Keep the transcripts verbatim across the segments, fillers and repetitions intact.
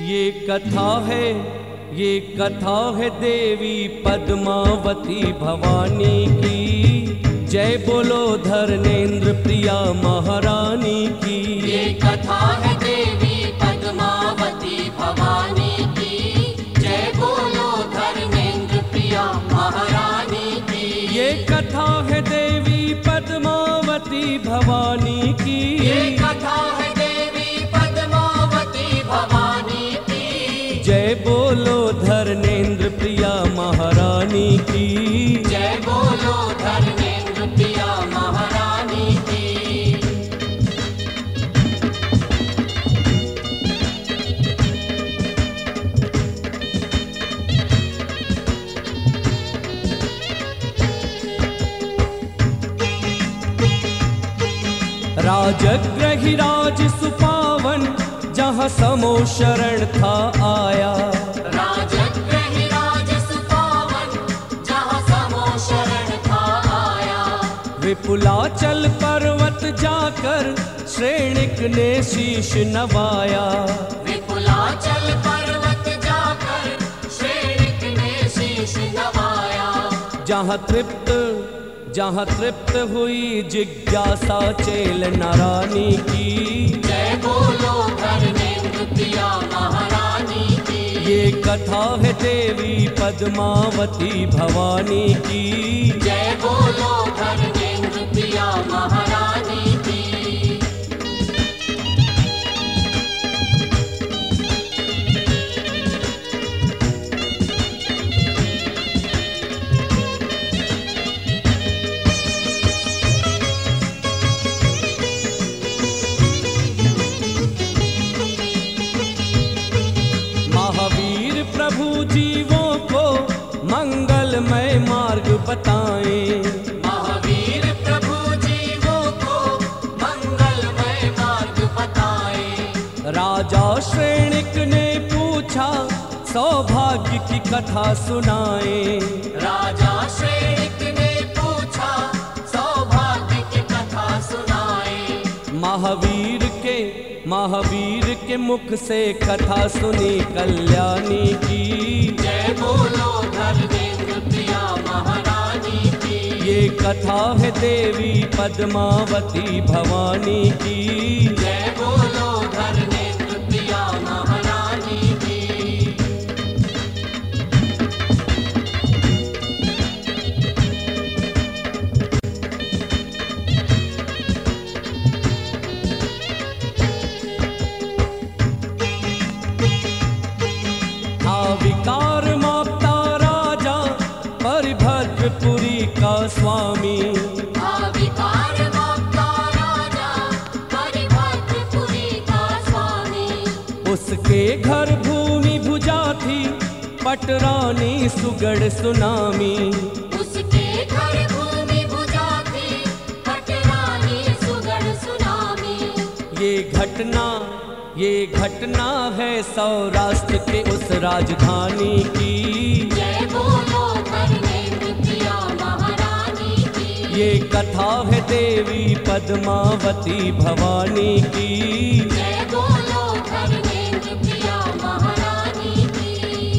ये कथा है ये कथा है देवी पद्मावती भवानी की। जय बोलो धर्मेंद्र प्रिया महारानी की। ये कथा है देवी पद्मावती भवानी की। जय बोलो धर्मेंद्र प्रिया महारानी की। ये कथा है देवी पद्मावती भवानी की। ये कथा है देवी पद्मावती भवानी की। जय बोलो धर्मेंद्र प्रिया महारानी की। जय बोलो धर्मेंद्र प्रिया महारानी की। राजग्रही राज सुपावन जहाँ समो शरण था आया। राजग्रही राज सुपावन जहाँ समो शरण था आया। विपुलाचल पर्वत जाकर श्रेणिक ने शीश नवाया। विपुलाचल पर्वत जाकर श्रेणिक ने शीश नवाया। जहाँ तृप्त जहाँ तृप्त हुई जिज्ञासा चेल नारानी की। जय बोलो धर्मेंद्र प्रिया महारानी की। ये कथा है देवी पद्मावती भवानी की। जय बोलो धर्मेंद्र प्रिया महारानी की। महावीर प्रभु जीवों को मंगलमय मार्ग बताएं। महावीर प्रभु जीवों को मंगलमय मार्ग बताएं। राजा श्रेणिक ने पूछा सौभाग्य की कथा सुनाएं। राजा श्रेणिक ने पूछा सौभाग्य की कथा सुनाएं। महावीर के महावीर के मुख से कथा सुनी कल्याणी की। जय बोलो धर्मेंद्र प्रिया महारानी की। ये कथा है देवी पद्मावती भवानी की। जय बोलो धर्मेंद्र प्रिया महारानी की। विकार मापता राजा परिभद्रपुरी का स्वामी। विकार मापता राजा परिभद्रपुरी का स्वामी। उसके घर भूमि भुजा थी पटरानी सुगढ़ सुनामी। उसके घर भूमि भुजा थी पटरानी सुगढ़ सुनामी। ये घटना ये घटना है सौराष्ट्र के उस राजधानी की। जय बोलो धर्मेंद्र प्रिया महारानी की। ये कथा है देवी पद्मावती भवानी की। जय बोलो धर्मेंद्र प्रिया महारानी की।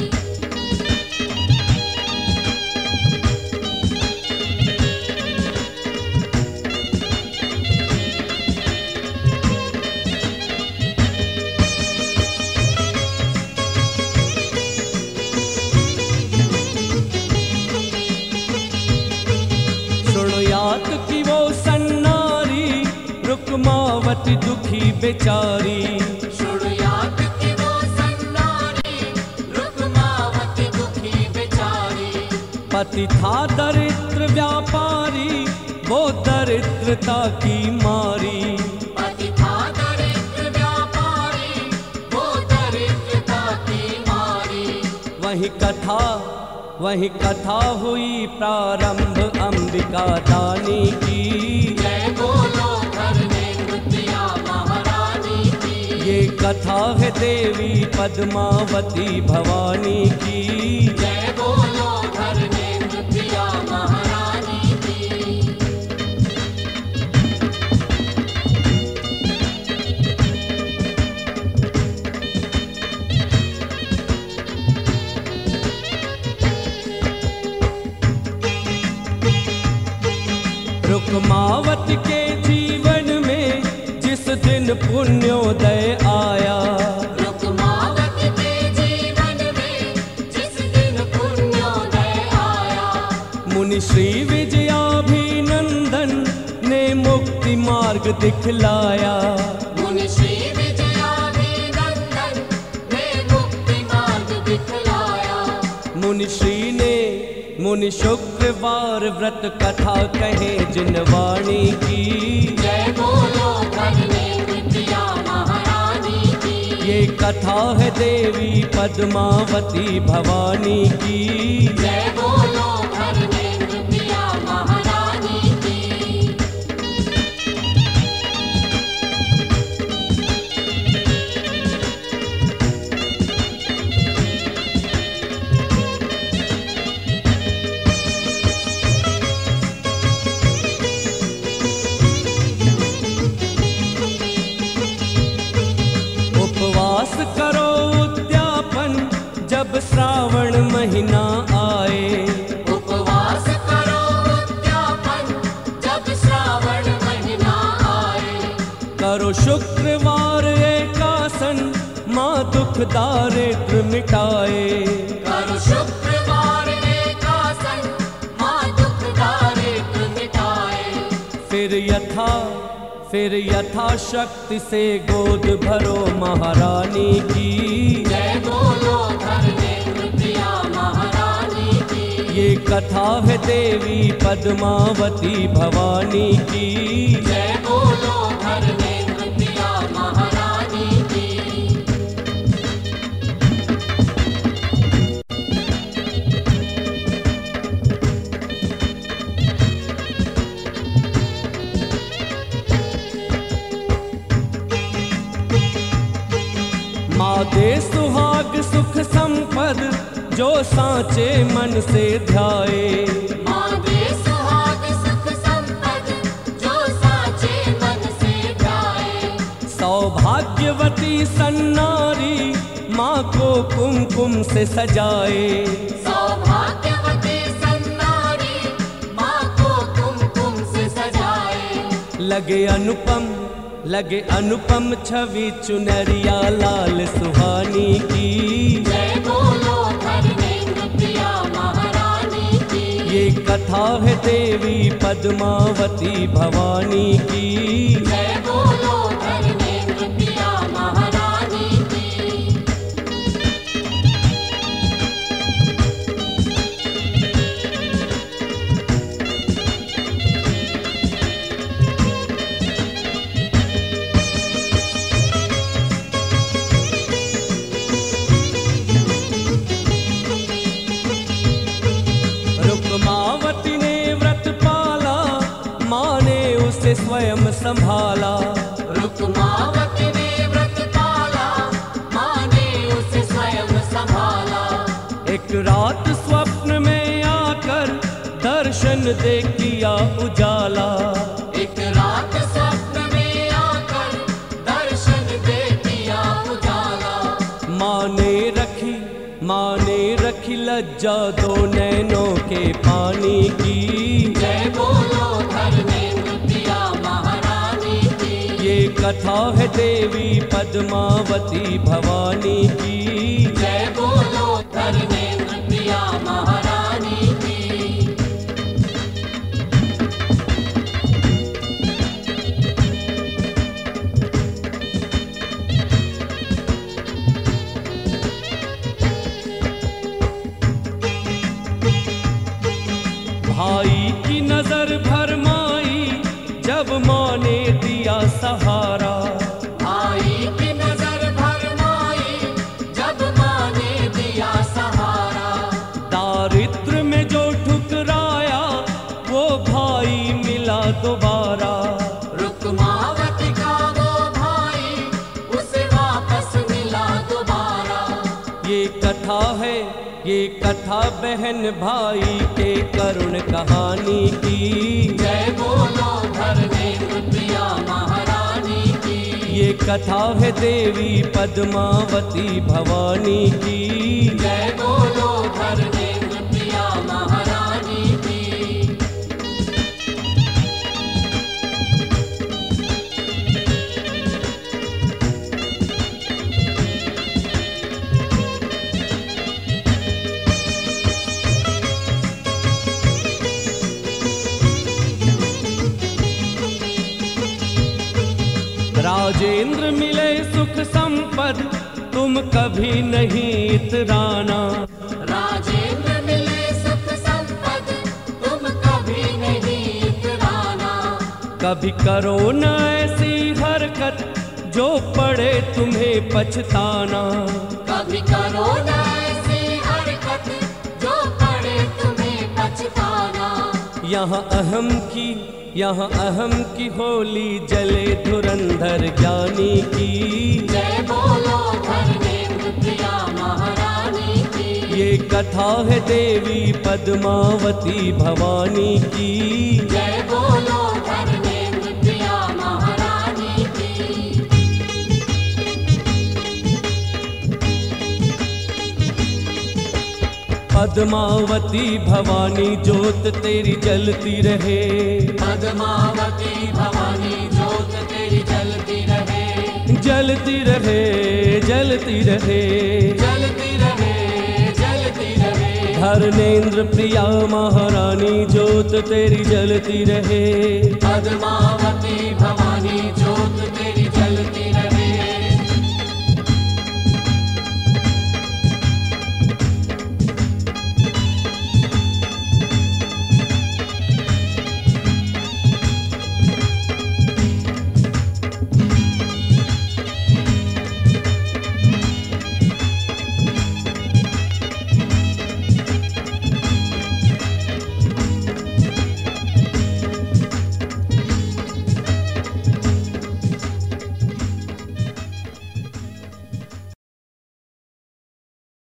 याद की वो सन्नारी रुक्मावती दुखी बेचारी। शुरुआत की वो सन्नारी रुक्मावती दुखी बेचारी। पति था दरिद्र व्यापारी वो दरिद्रता की मारी। पति था दरिद्र व्यापारी वो दरिद्रता की मारी। वही कथा वही कथा हुई प्रारंभ अंबिका दानी की। जय बोलो धर्मेंद्र प्रिया महारानी की। ये कथा है देवी पद्मावती भवानी की। जय बोलो धर्मेंद्र प्रिया महारानी की। रुक्मावती के जीवन में जिस दिन पुण्योदय आया, रुक्मावती के जीवन में जिस दिन पुण्योदय आया, मुनि श्री विजयाभिनंदन ने मुक्ति मार्ग दिखलाया। मुनि श्री विजयाभिनंदन ने मुक्ति मार्ग दिखलाया। मुनि श्री ने मुनि शुक्रवार व्रत कथा कहे जिन वाणी की, जय बोलो धरनी विद्या महारानी की। ये कथा है देवी पद्मावती भवानी की। जय बोलो धरनी विद्या महारानी की। उपवास करो उद्यापन जब श्रावण महीना आए, उपवास करो उद्यापन जब श्रावण महीना आए। करो शुक्रवार एकासन माँ दुख दारिद्र मिटाए। करो शुक्रवार एकासन माँ दुख दारिद्र मिटाए। फिर यथा फिर यथाशक्ति से गोद भरो महारानी की। जय बोलो धरनी विद्या महारानी की। ये कथा है देवी पद्मावती भवानी की। जय बोलो धरनी विद्या महारानी की। माँ दे सुहाग सुख संपद जो सांचे मन से ध्याए। माँ दे सुहाग सुख संपद जो साचे मन से ध्याए। सौभाग्यवती सन्नारी माँ को कुमकुम से सजाए। सौभाग्यवती सन्नारी माँ को कुमकुम से सजाए। लगे अनुपम लगे अनुपम छवि चुनरिया लाल सुहानी की। जय बोलो धरनी विद्या महारानी की। ये कथा है देवी पद्मावती भवानी की। जय बोलो धरनी विद्या महारानी की। रुक्मावती ने व्रत पाला माँ ने उसे स्वयं संभाला। रुक्मावती ने व्रत पाला माँ ने उसे स्वयं संभाला। एक रात स्वप्न में आकर दर्शन दे किया उजाला। एक रात स्वप्न में आकर दर्शन दे किया उजाला। माँ ने रखी माँ ने रखी लज्जा दो नैनों के पानी की। जय बोलो धरनी विद्या महारानी की। ये कथा है देवी पद्मावती भवानी की। जय बोलो धरनी विद्या महारानी की। भाई की नजर भरमाई जब माँ ने दिया सहारा। भाई की नजर भरमाई जब माँ ने दिया सहारा। दारिद्र में जो ठुकराया वो भाई मिला दोबारा। रुक्मावती का वो भाई उसे वापस मिला दोबारा। ये कथा है ये कथा बहन भाई के करुण कहानी की। जय बोलो धरनी विद्या महारानी की। ये कथा है देवी पद्मावती भवानी की। जय बोलो धरनी विद्या महारानी की। राजेंद्र मिले सुख संपद तुम कभी नहीं इतराना। राजेंद्र मिले सुख संपद तुम कभी नहीं इतराना। कभी करो न ऐसी हरकत जो पड़े तुम्हें पछताना। कभी करो न ऐसी हरकत जो पड़े तुम्हें पछताना। यहाँ अहम की यहाँ अहम की होली जले धुरंधर ज्ञानी की। जय बोलो धर्मेंद्र प्रिया महारानी की। ये कथा है देवी पद्मावती भवानी की। जय बोलो धर्मेंद्र प्रिया महारानी की। पद्मावती भवानी ज्योत तेरी जलती रहे। पद्मावती भवानी ज्योत तेरी जलती रहे। जलती रहे जलती रहे जलती रहे जलती रहे। धर्मेंद्र प्रिया महारानी ज्योत तेरी जलती रहे। पद्मावती भवानी